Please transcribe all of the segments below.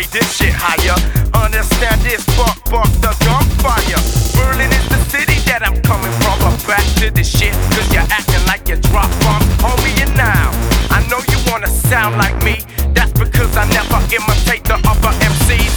this shit higher. Understand this, fuck the gunfire. Berlin is the city that I'm coming from. But back to the shit, cause you're acting like you drop bombs. Homie, and now, I know you wanna sound like me. That's because I never imitate the other MCs.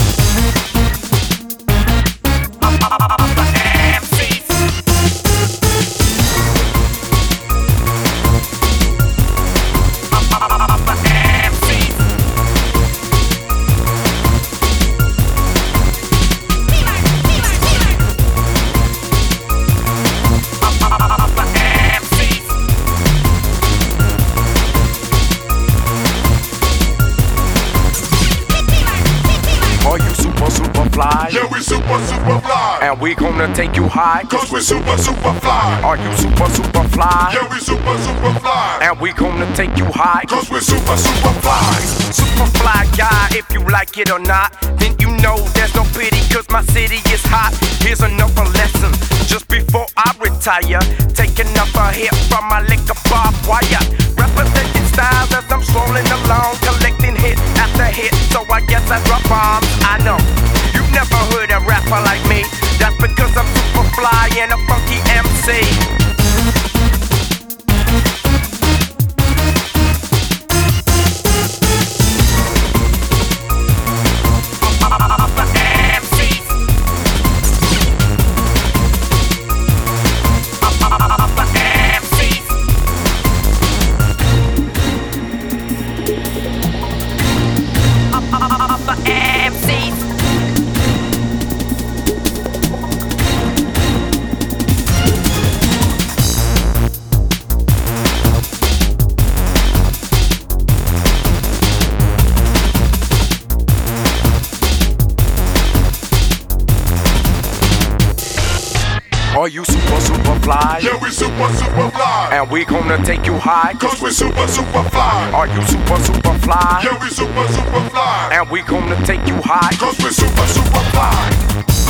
Yeah, we super fly. And we gonna take you high. Cause we super fly. Are you super fly? Yeah, we super fly. And we gonna take you high. Cause we super fly. Super fly guy, if you like it or not, then you know there's no pity cause my city is hot. Here's another lesson, just before I retire. Take another hit from my liquor bar wire. Representing styles as I'm strolling along, collecting hit after hit, so I guess I drop bombs. I know, you've never heard a rapper like me. That's because I'm super fly and a funky MC. Are you super fly? Yeah, we super fly. And we gonna take you high. Cause we super fly. Are you super fly? Yeah, we super fly. And we gonna take you high. Cause we super fly.